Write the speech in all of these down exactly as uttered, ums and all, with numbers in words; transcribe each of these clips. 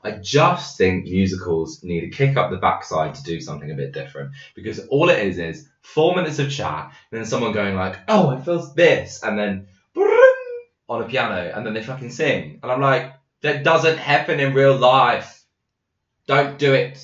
I just think musicals need to kick up the backside to do something a bit different. Because all it is is four minutes of chat, and then someone going like, oh, I feel this, and then on a piano, and then they fucking sing. And I'm like, that doesn't happen in real life. Don't do it.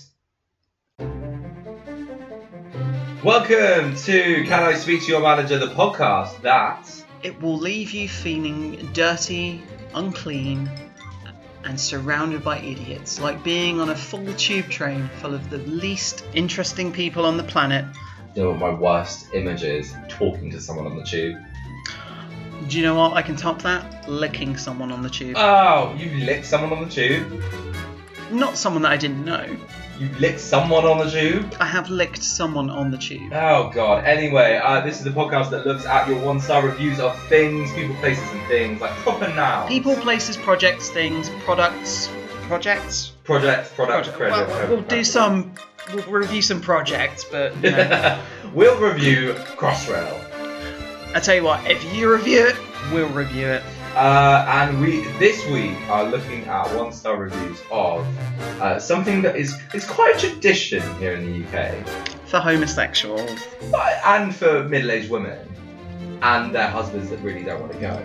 Welcome to Can I Speak to Your Manager, the podcast that... It will leave you feeling dirty, unclean, and surrounded by idiots, like being on a full tube train full of the least interesting people on the planet. You know what my worst image is? Talking to someone on the tube. Do you know what? I can top that. Licking someone on the tube. Oh, you licked someone on the tube? Not someone that I didn't know. You licked someone on the tube? I have licked someone on the tube. Oh, God. Anyway, uh, this is the podcast that looks at your one-star reviews of things, people, places, and things, like proper nouns. People, places, projects, things, products, projects? Projects, products, Project. credit. Well, credit, we'll do credit. some, we'll review some projects, but, you know. We'll review Crossrail. I tell you what, if you review it, we'll review it. Uh, and we this week are looking at one-star reviews of uh, something that is is quite a tradition here in the U K. For homosexuals. But, and for middle-aged women and their husbands that really don't want to go.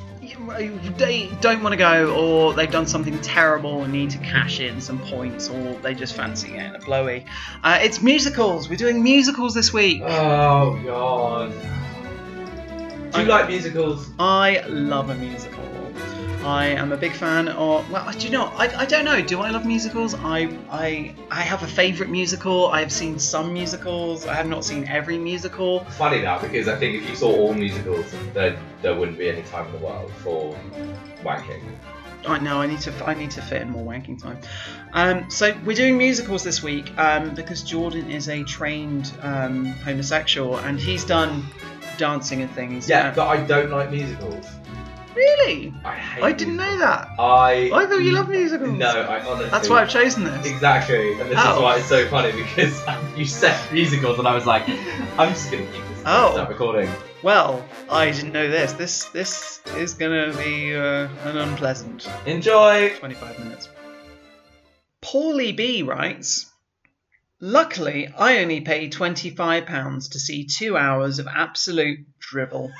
They don't want to go, or they've done something terrible and need to cash in some points, or they just fancy getting a blowy. Uh, it's musicals. We're doing musicals this week. Oh, God. Do you I- like musicals? I love a musical. I am a big fan of. Well, do you know? I, I don't know. Do I love musicals? I I I have a favourite musical. I have seen some musicals. I have not seen every musical. It's funny now because I think if you saw all musicals, there there wouldn't be any time in the world for wanking. I know I need to I need to fit in more wanking time. Um, so we're doing musicals this week um, because Jordan is a trained um, homosexual and he's done dancing and things. Yeah, Uh, but I don't like musicals. Really? I hate I didn't musicals. know that. I I thought you loved musicals. No, I honestly. That's why I've chosen this. Exactly, and this Oh. is why it's so funny because you said musicals, and I was like, I'm just gonna keep this Oh. start recording. Well, I didn't know this. This this is gonna be uh, an unpleasant Enjoy. twenty-five minutes. Paulie B writes, luckily, I only paid twenty-five pounds to see two hours of absolute drivel.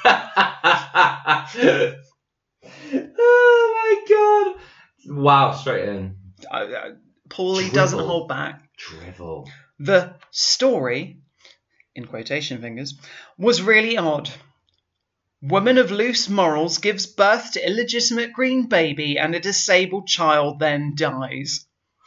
Oh my god! Wow, straight in. Uh, uh, Paulie Drivel. doesn't hold back. Drivel. The story, in quotation fingers, was really odd. Woman of loose morals gives birth to illegitimate green baby and a disabled child then dies.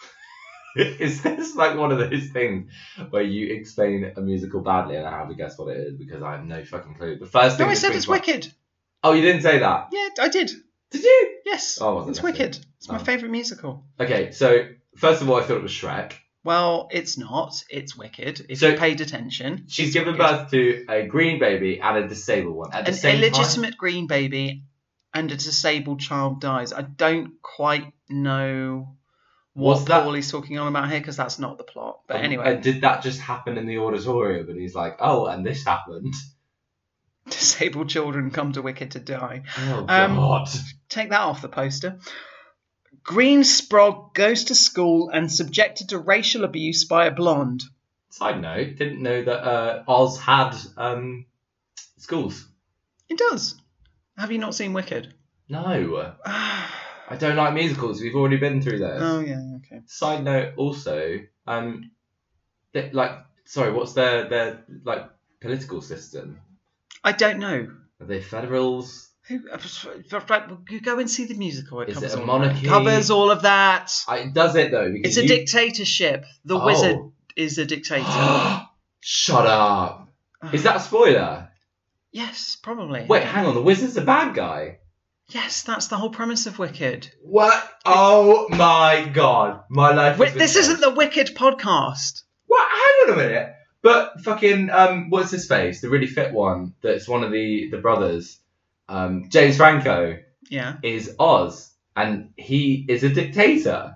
Is this like one of those things where you explain a musical badly and I have to guess what it is because I have no fucking clue? The first thing No, I that said springs it's to mind- Wicked. Oh, you didn't say that? Yeah, I did. Did you? Yes, Oh, I wasn't it's listening. Wicked. It's my Oh. favourite musical. Okay, so first of all, I thought it was Shrek. Well, it's not. It's Wicked. If So, you paid attention. She's it's given Wicked. birth to a green baby and a disabled one at the An same illegitimate green baby and a disabled child dies. I don't quite know what Was that- Paulie's talking on about here because that's not the plot. But time. anyway, And did that just happen in the auditorium? And he's like, oh, and this happened. disabled children come to Wicked to die. Oh, Um, God. Take that off the poster. Green Sprog goes to school and subjected to racial abuse by a blonde. Side note, didn't know that uh, Oz had um, schools. It does. Have you not seen Wicked? No. I don't like musicals. We've already been through this. Oh yeah, okay. Side note, also, um, they, like, sorry, what's their their like political system? I don't know. Are they federals? Who? Right, you go and see the musical. It Is covers it a all monarchy? Of that. Covers all of that. I, does it though? Because It's a you- dictatorship. The Oh. wizard is a dictator. Shut up! Is that a spoiler? Yes, probably. Wait, hang on. The wizard's a bad guy. Yes, that's the whole premise of Wicked. What? Oh my god! My life. Wait, has this been isn't the Wicked podcast. What? Hang on a minute. But fucking um, what's his face? The really fit one. That's one of the the brothers. Um, James Franco Yeah. is Oz, and he is a dictator.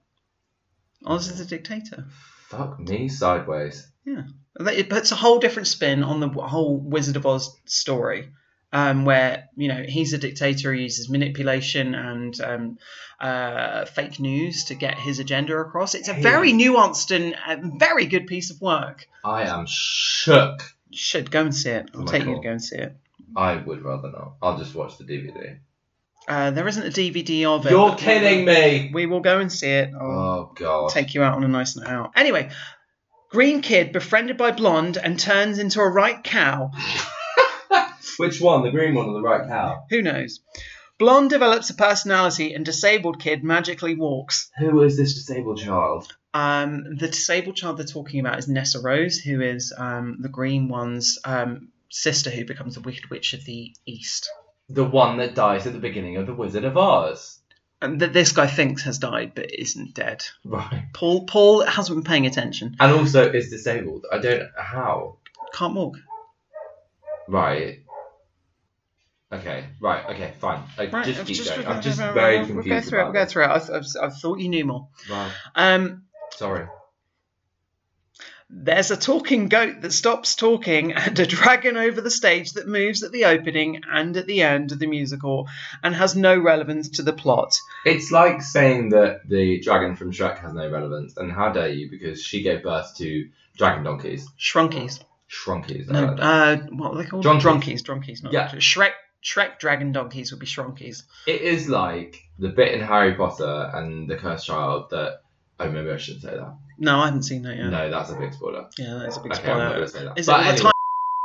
Oz is a dictator. Fuck me sideways. Yeah. It puts a whole different spin on the whole Wizard of Oz story. um, where, you know, he's a dictator, he uses manipulation and um, uh, fake news to get his agenda across. It's a very nuanced and uh, very good piece of work. I am shook. You should go and see it. I'll Oh my take you God. to go and see it. I would rather not. I'll just watch the D V D. Uh, there isn't a D V D of it. You're but kidding me! We will go and see it. I'll Oh, God. take you out on a nice night out. Anyway, green kid befriended by blonde and turns into a right cow. Which one? The green one or the right cow? Who knows? Blonde develops a personality and disabled kid magically walks. Who is this disabled child? Um, the disabled child they're talking about is Nessa Rose, who is um, the green one's um, sister who becomes the Wicked Witch of the East. The one that dies at the beginning of The Wizard of Oz. And that this guy thinks has died but isn't dead. Right. Paul Paul hasn't been paying attention. And also is disabled. I don't... How? Can't walk. Right. Okay. Right. Okay. Fine. I, Right, just I've keep just- going. I'm just we'll very We'll confused go through it. about We'll go this. through it. I, I, I thought you knew more. Right. Um, Sorry. There's a talking goat that stops talking and a dragon over the stage that moves at the opening and at the end of the musical and has no relevance to the plot. It's like saying that the dragon from Shrek has no relevance, and how dare you, because she gave birth to dragon donkeys. Shrunkies. Shrunkies. I No, like that. uh, what are they called? Dronkies. Dronkies. Dronkies, not Yeah. Shrek. Shrek dragon donkeys would be shrunkies. It is like the bit in Harry Potter and the Cursed Child that... Oh, maybe I shouldn't say that. No, I haven't seen that yet. No, that's a big spoiler. Yeah, that is a big Okay, I'm not spoiler. going to say that. Is But it all the anyway, time?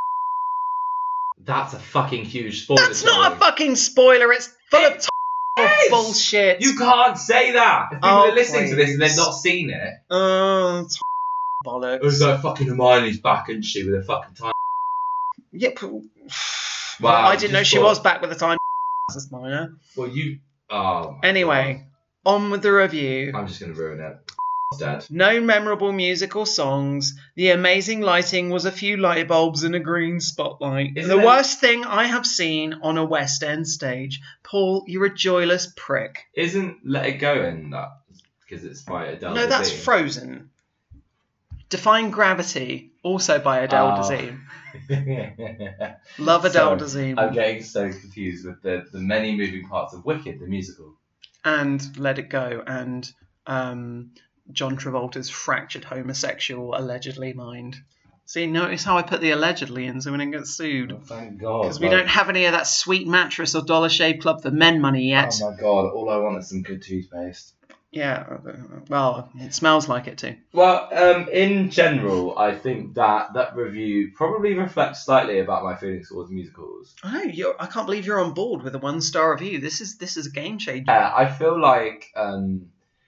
that's a fucking huge spoiler. That's not a darling. fucking spoiler. It's full of It t- is! bullshit. You can't say that. If people Oh, are listening to this and please. they've not seen it, Oh, t- it was bollocks. like fucking Hermione's back, isn't she, with a fucking time. Yep. Wow, I didn't know just she thought- was back with the time. That's minor. Well, you. Oh. my Anyway, on with the review. God. I'm just gonna ruin it. Dead. No memorable musical songs. The amazing lighting was a few light bulbs and a green spotlight. Isn't the it- worst thing I have seen on a West End stage. Paul, you're a joyless prick. Isn't Let It Go in that? Because it's by Adele. no, that's Dazeem. Frozen. Defying Gravity, also by Adele Oh. Dazeem. Love Adele Sorry, Dazeem. I'm getting so confused with the, the many moving parts of Wicked, the musical. And Let It Go, and um, John Travolta's fractured homosexual allegedly mind. See, notice how I put the allegedly in so we don't get sued. Oh, thank God. Because we like- don't have any of that sweet mattress or Dollar Shave Club for Men money yet. Oh my God! All I want is some good toothpaste. Yeah, well, it smells like it too. Well, um, in general, I think that that review probably reflects slightly about my feelings towards musicals. I know, you're, I can't believe you're on board with a one star review. This is this is a game changer. Yeah, I feel like um,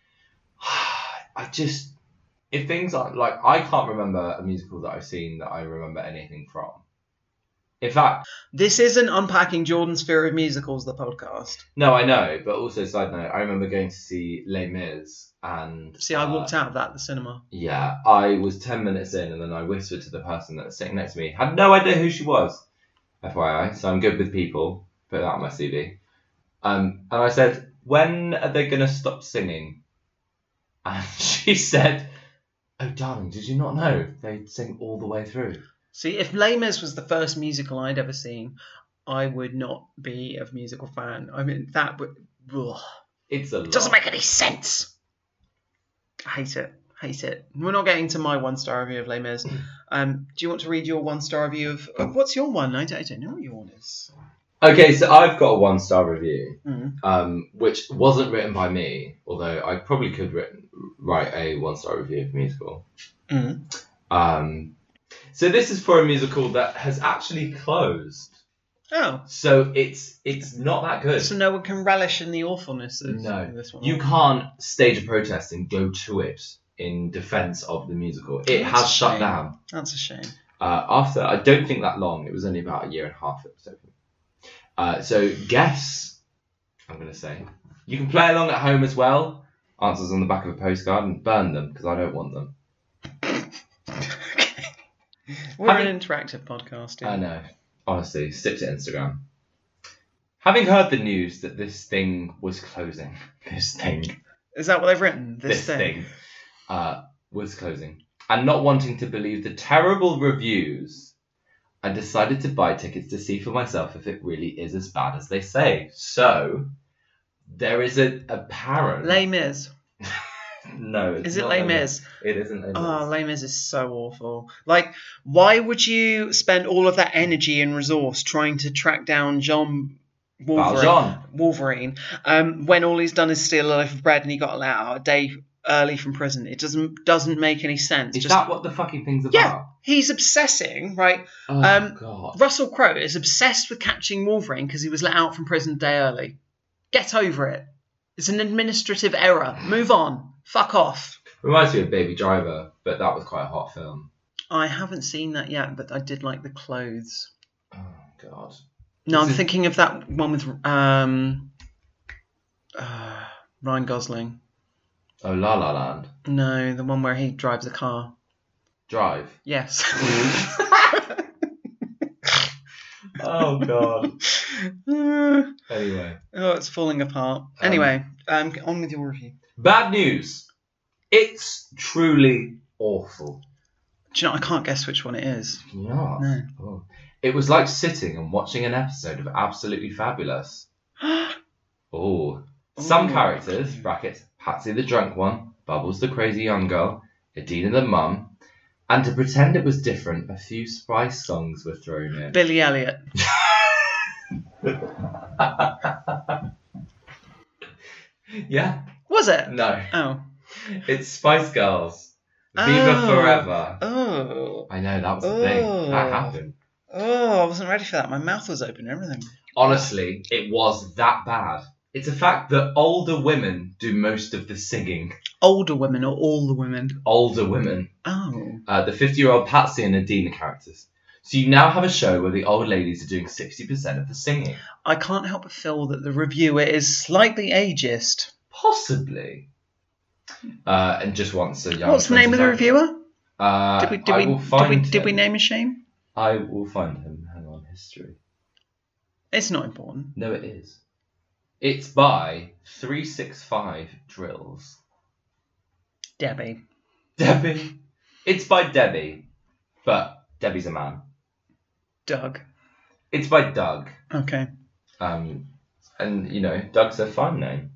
I just if things are like I can't remember a musical that I've seen that I remember anything from. In fact, This isn't Unpacking Jordan's Fear of Musicals, the podcast. no, I know, but also side note, I remember going to see Les Mis and See, I uh, walked out of that at the cinema. Yeah, I was ten minutes in and then I whispered to the person that was sitting next to me. Had no idea who she was, F Y I, so I'm good with people. Put that on my C V. Um, and I said, when are they going to stop singing? And she said, oh, darling, did you not know? They sing all the way through. See, if Les Mis was the first musical I'd ever seen, I would not be a musical fan. I mean, that would... Ugh. It's a lot. It doesn't make any sense. I hate it. Hate it. We're not getting to my one-star review of Les Mis. Um, do you want to read your one-star review of... of what's your one? I don't, I don't know what your one is. Okay, so I've got a one-star review, Mm. um, which wasn't written by me, although I probably could written, write a one-star review of a musical. Mm. Um, so this is for a musical that has actually closed. Oh, So it's it's not that good. so no one can relish in the awfulness of No. this one. You can't stage a protest and go to it in defence of the musical. It That's a has shut shame. down. That's a shame. Uh, after, I don't think that long. It was only about a year and a half it was open. Uh, so guess, I'm going to say. You can play along at home as well. Answers on the back of a postcard and burn them because I don't want them. Okay. We're Having- an interactive podcast. I Yeah. know. Honestly, stick to Instagram. Having heard the news that this thing was closing, this thing, Is that what they've written? This, this, thing. thing, uh, was closing, and not wanting to believe the terrible reviews, I decided to buy tickets to see for myself if it really is as bad as they say. So, there is a apparent... Les Mis. No, it's Is it not Les Les Mis? It isn't Les Mis. Oh, Les Mis is so awful. Like, why would you spend all of that energy and resource trying to track down Jean Wolverine, Valjean. Wolverine um, when all he's done is steal a loaf of bread and he got let out a day early from prison? It doesn't doesn't make any sense. Is Just, that what the fucking thing's about? yeah, he's obsessing, right? Oh, um, God. Russell Crowe is obsessed with catching Wolverine because he was let out from prison a day early. Get over it. It's an administrative error. Move on. Fuck off. Reminds me of Baby Driver, but that was quite a hot film. I haven't seen that yet, but I did like the clothes. Oh, God. No, This I'm is- thinking of that one with um, uh, Ryan Gosling. Oh, La La Land. No, the one where he drives a car. Drive. Yes. Oh, God. Uh, Anyway. oh, it's falling apart. Anyway, um, on with your review. Bad news. It's truly awful. Do you know, I can't guess which one it is. Yeah. No. Oh. It was like sitting and watching an episode of Absolutely Fabulous. Oh. Some Ooh. characters, brackets, Patsy the drunk one, Bubbles the crazy young girl, Adina the mum, and to pretend it was different, a few Spice songs were thrown in. Billy Elliot. Yeah? Was it? No. Oh. It's Spice Girls. Viva Oh. Forever. Oh. I know, that was the thing. That Oh. happened. Oh, I wasn't ready for that. My mouth was open and everything. Honestly, it was that bad. It's a fact that older women do most of the singing. Older women or all the women? Older women. Oh. Uh, the fifty-year-old Patsy and Adina characters. So you now have a show where the old ladies are doing sixty percent of the singing. I can't help but feel that the reviewer is slightly ageist. Possibly. Uh, and just wants a young... What's the name of the twenty-seven. reviewer? Uh, Did we did I we will did we, find did we him. name a shame? I will find him. Hang on, history. It's not important. No, it is. It's by three sixty-five Drills. Debbie. Debbie. It's by Debbie, but Debbie's a man. Doug. It's by Doug. Okay. Um, and, you know, Doug's a fun name.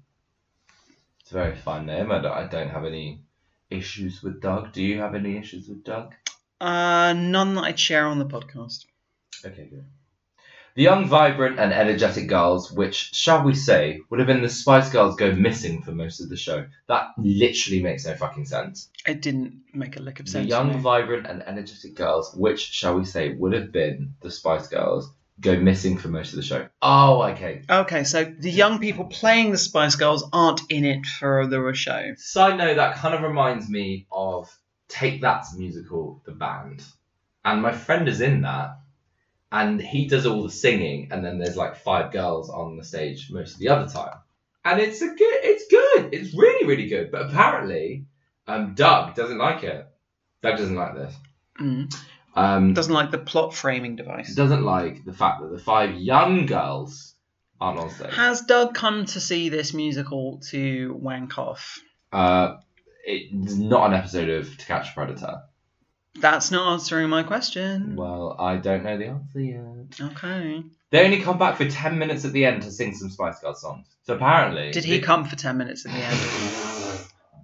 It's a very fun name. I don't, I don't have any issues with Doug. Do you have any issues with Doug? Uh, none that I'd share on the podcast. Okay, good. The young, vibrant and energetic girls, which, shall we say, would have been the Spice Girls, go missing for most of the show. That literally makes no fucking sense. It didn't make a lick of The sense. young, to me. vibrant and energetic girls, which, shall we say, would have been the Spice Girls, go missing for most of the show. Oh, okay. Okay, so the young people playing the Spice Girls aren't in it for the show. Side note, that kind of reminds me of Take That's musical, The Band. And my friend is in that. And he does all the singing, and then there's like five girls on the stage most of the other time. And it's a good, it's good. It's really, really good. But apparently, um, Doug doesn't like it. Doug doesn't like this. Mm. Um, Doesn't like the plot framing device. doesn't like the fact that the five young girls aren't on stage. Has Doug come to see this musical to wank off? Uh, it's not an episode of To Catch a Predator. That's not answering my question. Well, I don't know the answer yet. Okay. They only come back for ten minutes at the end to sing some Spice Girls songs. So apparently... Did he it- come for ten minutes at the end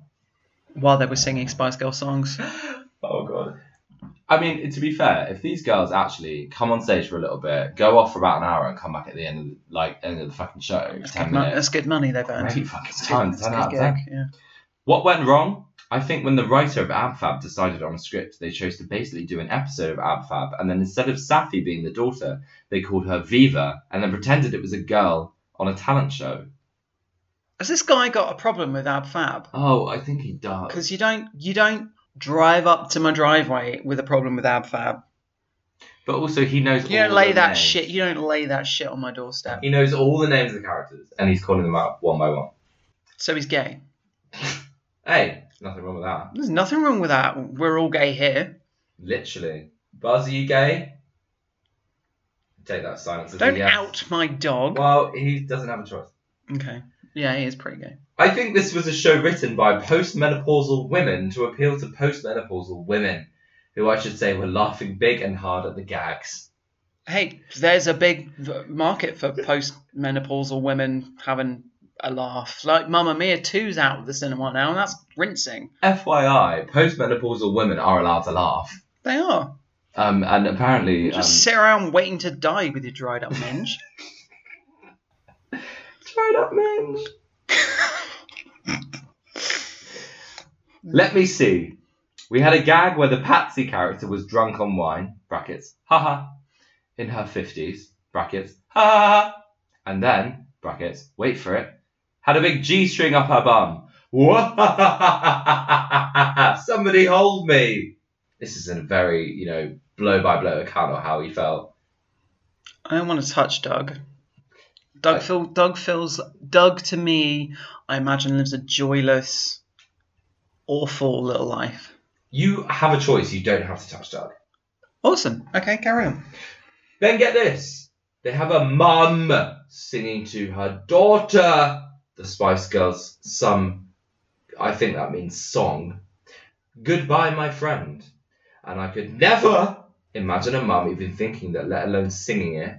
while they were singing Spice Girl songs? Oh, God. I mean, to be fair, if these girls actually come on stage for a little bit, go off for about an hour and come back at the end of the, like, end of the fucking show for That's ten good, mo- minutes. that's good money they've earned. Great fucking It's time. good- it's ten a out good of ten. gig, yeah. What went wrong? I think when the writer of Ab Fab decided on a script, they chose to basically do an episode of Ab Fab, and then instead of Safi being the daughter, they called her Viva, and then pretended it was a girl on a talent show. Has this guy got a problem with Ab Fab? Oh, I think he does. Because you don't you don't drive up to my driveway with a problem with Ab Fab. But also, he knows You all don't lay the that names. shit. You don't lay that shit on my doorstep. He knows all the names of the characters, and he's calling them out one by one. So he's gay. Hey, nothing wrong with that. There's nothing wrong with that. We're all gay here. Literally. Buzz, are you gay? Take that silence as Don't a yes. out my dog. Well, he doesn't have a choice. Okay. Yeah, he is pretty gay. I think this was a show written by postmenopausal women to appeal to postmenopausal women, who I should say were laughing big and hard at the gags. Hey, there's a big v- market for post-menopausal women having a laugh. Like Mamma Mia two's out of the cinema now, and that's rinsing. F Y I, postmenopausal women are allowed to laugh. They are. Um, and apparently... Just um, sit around waiting to die with your dried up minge. Dried up minge. Let me see. We had a gag where the Patsy character was drunk on wine, brackets, haha, in her fifties, brackets, ha ha ha, and then, brackets, wait for it, had a big G-string up her bum. Somebody hold me. This is a very, you know, blow-by-blow account of how he felt. I don't want to touch Doug. Doug, I- feel, Doug feels... Doug, to me, I imagine, lives a joyless, awful little life. You have a choice. You don't have to touch Doug. Awesome. Okay, carry on. Then get this. They have a mum singing to her daughter, the Spice Girls, some, I think that means song, Goodbye, My Friend. And I could never imagine a mum even thinking that, let alone singing it.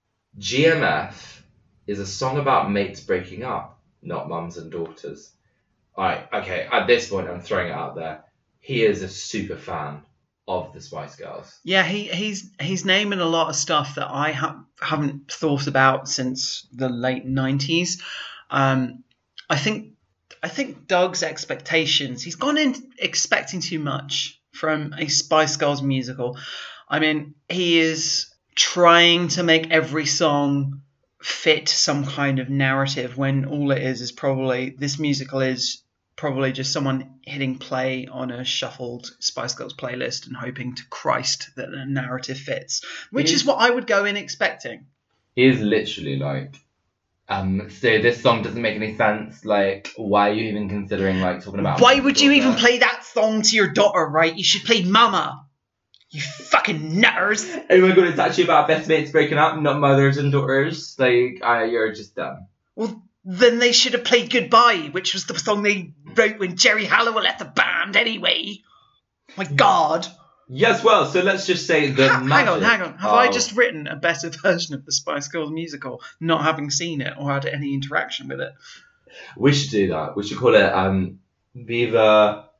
G M F is a song about mates breaking up, not mums and daughters. Alright, okay, at this point I'm throwing it out there. He is a super fan of the Spice Girls. Yeah, he, he's he's naming a lot of stuff that I ha- haven't thought about since the late nineties. Um, I think I think Doug's expectations, he's gone in expecting too much from a Spice Girls musical. I mean, he is trying to make every song fit some kind of narrative when all it is is probably, this musical is probably just someone hitting play on a shuffled Spice Girls playlist and hoping to Christ that the narrative fits, which is what I would go in expecting. He is literally like, um, so this song doesn't make any sense. Like, why are you even considering like talking about? Why would you even play that song to your daughter, right? You should play Mama. You fucking nutters. Oh my god, it's actually about best mates breaking up, not mothers and daughters. Like, uh, you're just dumb. Well, then they should have played Goodbye, which was the song they wrote when Jerry Halliwell left the band anyway. My God. Yes, well, so let's just say the Ha- hang on, magic hang on. Have I of- just written a better version of the Spice Girls musical, not having seen it or had any interaction with it? We should do that. We should call it um, Viva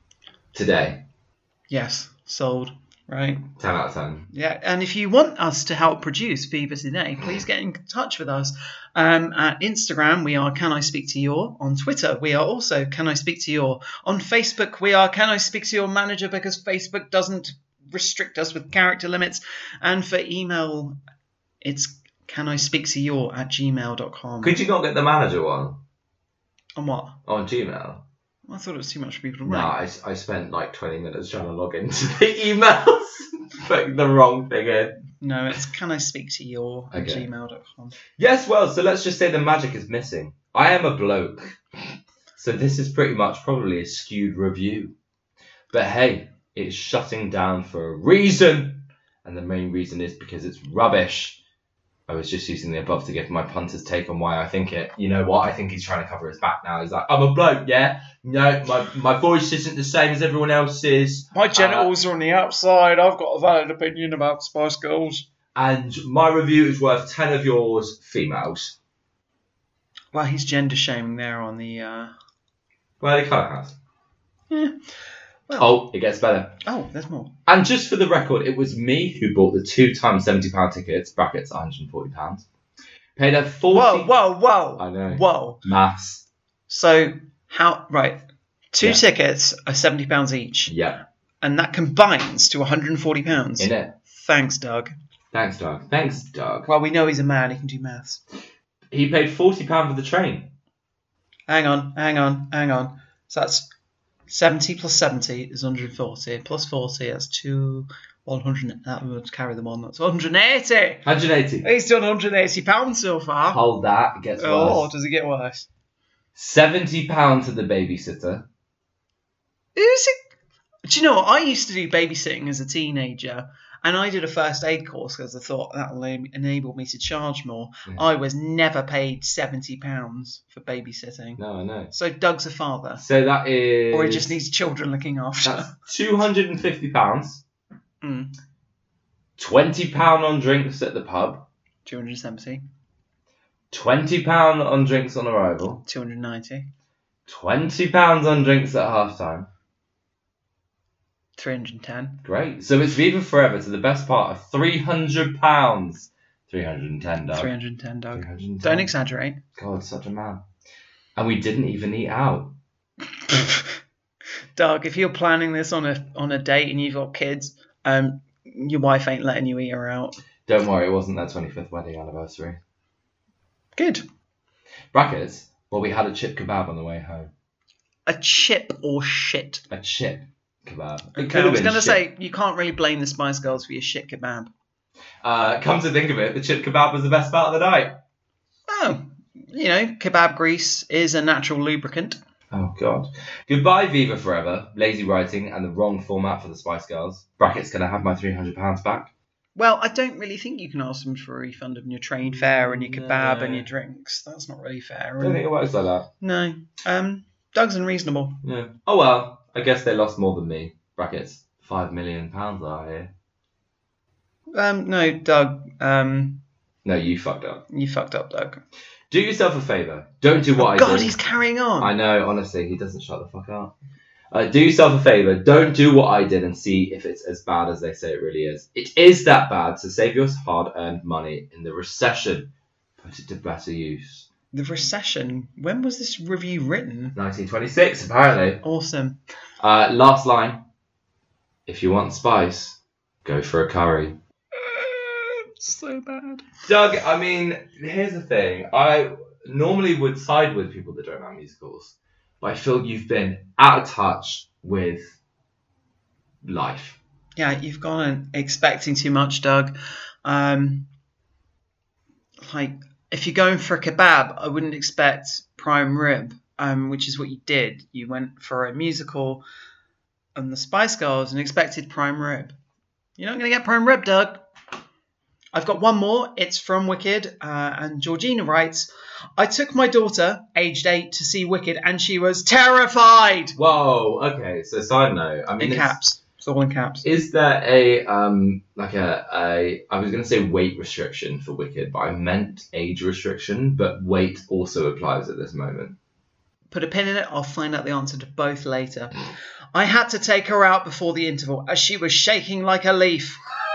Today. Yes, sold. Right. ten out of ten. Yeah, and if you want us to help produce Viva Today, please get in touch with us. Um, at Instagram, we are Can I Speak to Your. On Twitter, we are also Can I Speak to Your. On Facebook, we are Can I Speak to Your Manager, because Facebook doesn't restrict us with character limits. And for email, it's Can I Speak to Your at gmail dot com. Could you not get the manager one On what? on Gmail? I thought it was too much for people to No, write. I, I spent like twenty minutes trying to log into the emails, putting the wrong thing in. No, it's Can I Speak to Your at Okay. gmail dot com. Yes, well, so let's just say the magic is missing. I am a bloke, so this is pretty much probably a skewed review. But hey, it's shutting down for a reason, and the main reason is because it's rubbish. I was just using the above to give my punter's take on why I think it. You know what? I think he's trying to cover his back now. He's like, I'm a bloke, yeah? No, my, my voice isn't the same as everyone else's. My genitals are on the outside. I've got a valid opinion about Spice Girls. And my review is worth ten of yours, females. Well, he's gender shaming there on the. Uh... Well, it kind of has. Yeah. Well. Oh, it gets better. Oh, there's more. And just for the record, it was me who bought the two times seventy pound tickets, brackets one hundred forty pounds. Paid a forty. Whoa, whoa, whoa. I know. Whoa. Maths. So, how. Right. Two Yeah. tickets are seventy pounds each. Yeah. And that combines to one hundred forty pounds. In it. Thanks, Doug. Thanks, Doug. Thanks, Doug. Well, we know he's a man. He can do maths. He paid forty pounds for the train. Hang on, hang on, hang on. So that's seventy plus seventy is one hundred forty. Plus forty, that's two. one hundred. That would carry them on. That's one hundred eighty. one hundred eighty. He's done one hundred eighty pounds so far. Hold that. It gets worse. Oh, does it get worse? seventy pounds to the babysitter. Who's it? Do you know what? I used to do babysitting as a teenager, and I did a first aid course because I thought that will enable me to charge more. Yeah. I was never paid seventy pounds for babysitting. No, I know. So Doug's a father. So that is. Or he just needs children looking after. That's two hundred fifty pounds. Mm. twenty pounds on drinks at the pub. two hundred seventy. twenty pounds on drinks on arrival. two hundred ninety. twenty pounds on drinks at half time. three hundred ten. Great. So it's Viva Forever to the best part of three hundred pounds. three hundred ten, Doug. three hundred ten, Doug. three hundred ten. Don't exaggerate. God, such a man. And we didn't even eat out. Doug, if you're planning this on a on a date and you've got kids, um, your wife ain't letting you eat her out. Don't worry, it wasn't their twenty-fifth wedding anniversary. Good. Brackets, well, we had a chip kebab on the way home. A chip or shit? A chip kebab. It Okay, could I have was been going to shit. say, you can't really blame the Spice Girls for your shit kebab. Uh, come to think of it, the chip kebab was the best part of the night. Oh, you know, kebab grease is a natural lubricant. Oh, God. Goodbye, Viva Forever, lazy writing, and the wrong format for the Spice Girls. Brackets, can I have my three hundred pounds back? Well, I don't really think you can ask them for a refund of your train fare and your kebab No. and your drinks. That's not really fair. I don't think it works like that. No. Um, Doug's unreasonable. Yeah. Oh, well, I guess they lost more than me. Brackets, five million pounds are here. Um, no, Doug. Um, No, you fucked up. you fucked up, Doug. Do yourself a favour. Don't do what Oh, I God, did. he's carrying on. I know, honestly, he doesn't shut the fuck up. Uh, do yourself a favour. Don't do what I did and see if it's as bad as they say it really is. It is that bad, so save your hard-earned money in the recession. Put it to better use. The recession. When was this review written? nineteen twenty-six, apparently. Awesome. Uh, last line. If you want spice, go for a curry. So bad. Doug, I mean, here's the thing. I normally would side with people that don't like musicals, but I feel you've been out of touch with life. Yeah, you've gone expecting too much, Doug. Um, like, if you're going for a kebab, I wouldn't expect prime rib, um, which is what you did. You went for a musical and the Spice Girls and expected prime rib. You're not going to get prime rib, Doug. I've got one more. It's from Wicked, uh, and Georgina writes, I took my daughter, aged eight, to see Wicked, and she was terrified. Whoa, okay, so side note. I mean, In it's- caps. It's all in caps. Is there a, um, like a, a, I was going to say weight restriction for Wicked, but I meant age restriction, but weight also applies at this moment. Put a pin in it. I'll find out the answer to both later. I had to take her out before the interval as she was shaking like a leaf.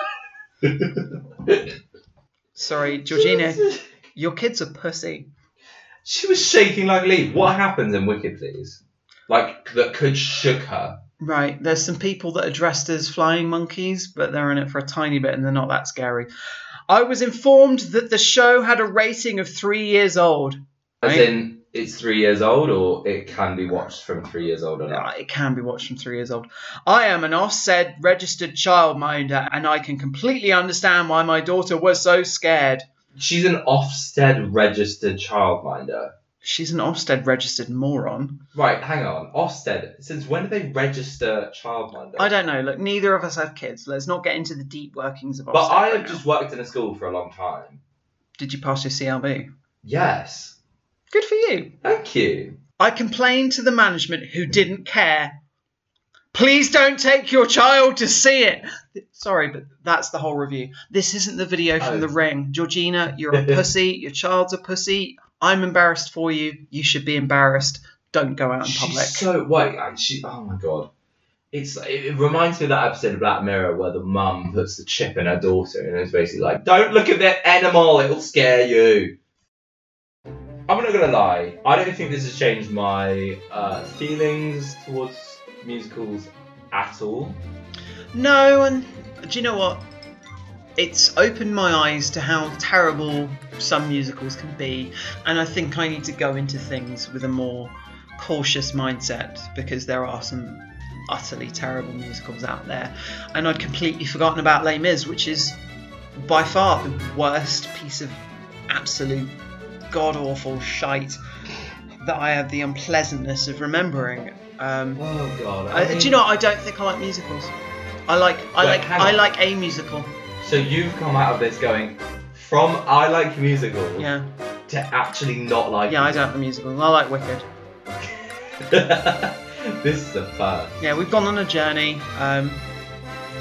Sorry, Georgina, your kid's a pussy. She was shaking like a leaf. What happens in Wicked, please? Like, that could shook her. Right, there's some people that are dressed as flying monkeys, but they're in it for a tiny bit and they're not that scary. I was informed that the show had a rating of three years old. As Right? in, it's three years old, or it can be watched from three years old or Uh, not? It can be watched from three years old. I am an Ofsted registered childminder, and I can completely understand why my daughter was so scared. She's an Ofsted registered childminder. She's an Ofsted registered moron. Right, hang on. Ofsted, since when did they register childminder? I don't know. Look, neither of us have kids. Let's not get into the deep workings of Ofsted. But I right have now. just worked in a school for a long time. Did you pass your C L B? Yes. Good for you. Thank you. I complained to the management who didn't care. Please don't take your child to see it. Sorry, but that's the whole review. This isn't the video from Oh. The Ring. Georgina, you're a pussy. Your child's a pussy. I'm embarrassed for you. You should be embarrassed. Don't go out in public. She's so wait, and she. Oh my god, it's it, it reminds me of that episode of Black Mirror where the mum puts the chip in her daughter and it's basically like, "Don't look at that animal; it'll scare you." I'm not gonna lie. I don't think this has changed my uh, feelings towards musicals at all. No, and do you know what? It's opened my eyes to how terrible some musicals can be, and I think I need to go into things with a more cautious mindset because there are some utterly terrible musicals out there. And I'd completely forgotten about Les Mis, which is by far the worst piece of absolute god-awful shite that I have the unpleasantness of remembering. Um, Oh god. I, do you know what? I don't think I like musicals. I like I Wait, like hang I on. like a musical. So you've come out of this going from I like musicals Yeah, to actually not like. yeah. I don't like musicals. I like Wicked. This is a first. Yeah, we've gone on a journey. Um,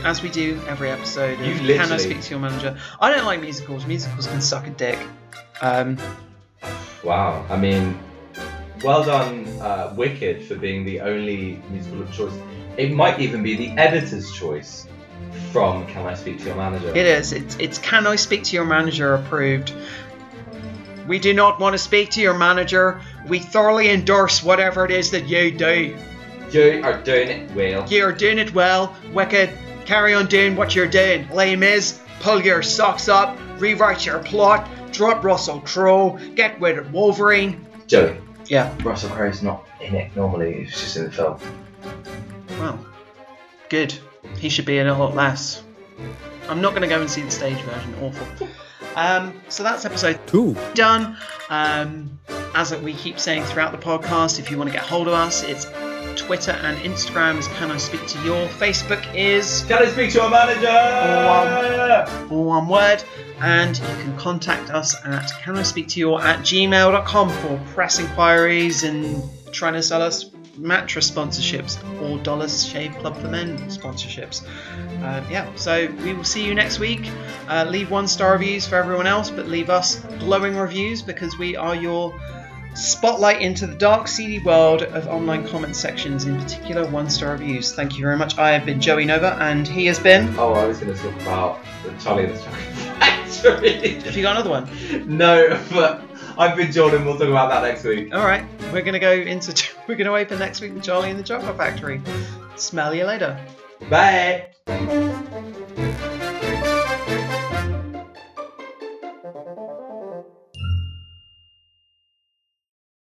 as we do every episode of You Can I literally- Speak to Your Manager? I don't like musicals. Musicals can suck a dick. Um, Wow. I mean, well done, uh, Wicked, for being the only musical of choice. It might even be the editor's choice from Can I Speak to Your Manager? it is. It's, it's Can I Speak to Your Manager approved. We do not want to speak to your manager. We thoroughly endorse whatever it is that you do. You are doing it well. You're doing it well, Wicked. Carry on doing what you're doing. Les Mis, pull your socks up, rewrite your plot, drop Russell Crowe, get rid of Wolverine. Joey, Yeah, Russell Crowe's not in it normally, he's just in the film. well, good. He should be in it a lot less. I'm not going to go and see the stage version. Awful. Um, so that's episode Two. done. Um, as we keep saying throughout the podcast, if you want to get hold of us, it's Twitter and Instagram is Can I Speak to Your. Facebook is Can I Speak to Your Manager? all one word, and you can contact us at can I speak to you at gmail dot com for press inquiries and trying to sell us mattress sponsorships or Dollars Shave Club for Men sponsorships. Uh, yeah, so we will see you next week. Uh, leave one star reviews for everyone else, but leave us glowing reviews because we are your spotlight into the dark, seedy world of online comment sections, in particular one star reviews. Thank you very much. I have been Joey Nova, and he has been. Oh, I was going to talk about the Charlie and the Chocolate Factory. Have you got another one? No, but I've been Jordan. We'll talk about that next week. All right, we're gonna go into. We're gonna open next week with Charlie and the Chocolate Factory. Smell you later. Bye.